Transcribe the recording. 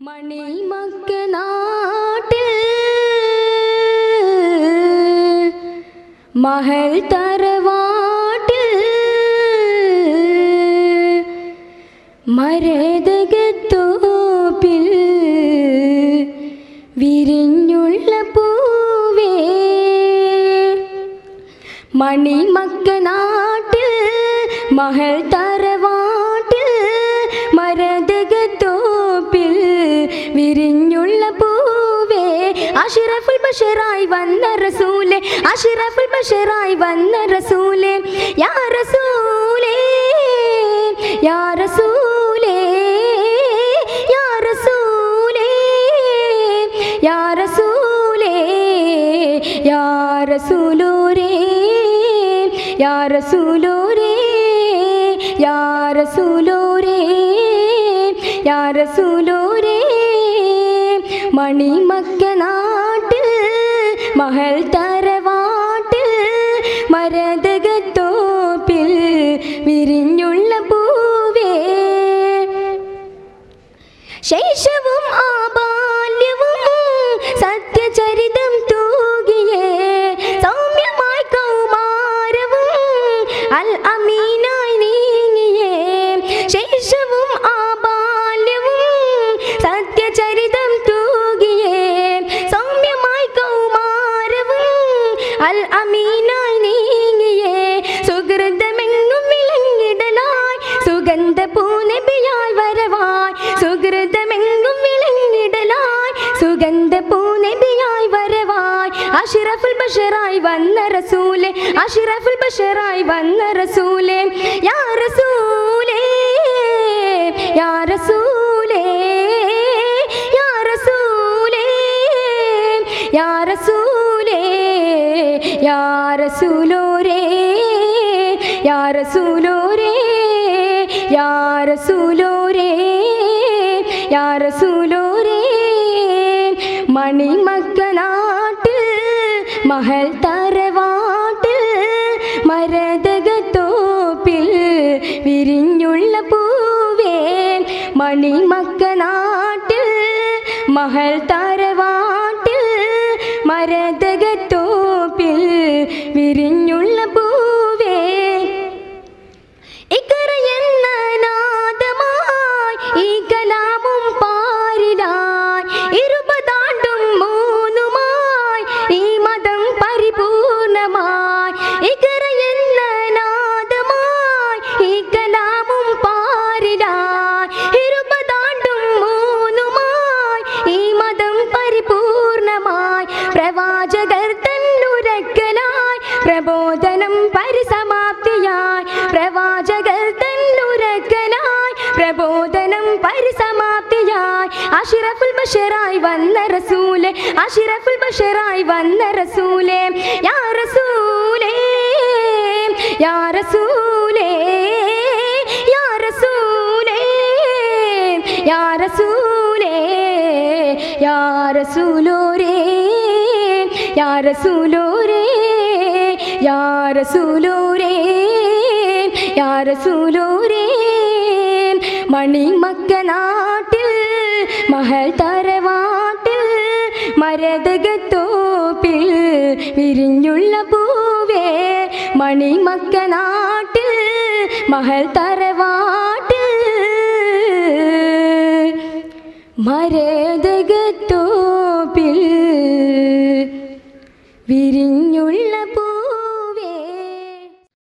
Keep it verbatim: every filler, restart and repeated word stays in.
മണിമക്ക നാട്ടിൽ മഹൽ തറവാട്ടിൽ മരതകത്തോപ്പിൽ വിരിഞ്ഞുള്ള പൂവേ. മണിമക്ക നാട്ടിൽ മഹൽ തറവാട്ടിൽ മരതകത്തോപ്പിൽ വിരിഞ്ഞുള്ള പൂവേ. അഷ്റഫുൽ ബശറായി വന്ന റസൂലേ, അഷ്റഫുൽ ബശറായി വന്ന റസൂലേ, യാ റസൂലേ യാ റസൂലേ യാ റസൂലേ യാ റസൂലേ യാ റസൂലൂരേ യാ റസൂലൂരേ യാ റസൂലൂരേ യാ റസൂലൂരേ. മണിമക്ക നാട്ടിൽ മഹൽ തറവാട്ടിൽ മരതകത്തോപ്പിൽ വിരിഞ്ഞുള്ള പൂവേ. ശൈശവും ആബാല്യവും സത്യചരിതം തൂകിയേ, സൗമ്യമായി കൗമാരവും അൽ അമീനായി നീങ്ങിയേ. ശൈശവും ആബാല്യവും സത്യചരിതം തൂകിയേ, സൗമ്യമായി കൗമാരവും അൽ അമീനായി നീങ്ങിയേ. സുഹൃതമെങ്ങും വിളങ്ങിടലായി സുഗന്ധ പൂനബിയായി വരവായി, സുഹൃതമെങ്ങും വിളങ്ങിടലായി സുഗന്ധ പൂനബിയായി വരവായി. അഷ്റഫുൽ ബശറായി വന്ന റസൂലേ, അഷ്റഫുൽ ബശറായി വന്ന റസൂലേ, യാ റസൂലേ യാ റസൂലേ യാ റസൂലേ യാ റസൂലേ യാ റസൂലൂരേ യാ റസൂലൂരേ യാ റസൂലൂരേ യാ റസൂലൂരേ. മണിമക്ക നാട്ടിൽ മഹൽ തറവാട്ടിൽ മരതകത്തോപ്പിൽ വിരിഞ്ഞുള്ള പൂവേ. മണിമക്ക നാട്ടിൽ മഹൽ തറവാട്ടിൽ മരതകത്തോപ്പിൽ വിരിഞ്ഞുള്ള പൂവേ. ഇഖ്റ എന്ന നാദമായി ഈ കലാമും പാരിലായി, ഇരുപതാണ്ടും മൂന്നുമായി ഈ മതം പരിപൂർണമായി. ഇഖ്റ എന്ന നാദമായി ഈ കലാമും പാരിലായി, ഇരുപതാണ്ടും മൂന്നുമായി ഈ മതം പരിപൂർണമായി. പ്രവാചകർ തന്നുരക്കലായി പ്രബോധനം പരിസമാപ്തിയായി, പ്രവാചകർ തന്നുരക്കലായി പ്രബോധനം പരിസമാപ്തിയായി. അഷ്റഫുൽ ബശറായി വന്ന റസൂലേ, അഷ്റഫുൽ ബശറായി വന്ന റസൂലേ, യാ റസൂലേ യാ റസൂലേ യാ റസൂലേ യാ റസൂലേ യാ റസൂലൂരേ യാ റസൂലൂരേ യാ റസൂലൂരേ യാ റസൂലൂരേ. മണിമക്ക നാട്ടിൽ മഹൽ തറവാട്ടിൽ മരതകത്തോപ്പിൽ വിരിഞ്ഞുള്ള പൂവേ. മണിമക്ക നാട്ടിൽ മഹൽ തറവാട്ടിൽ മരതകത്തോപ്പിൽ വിരി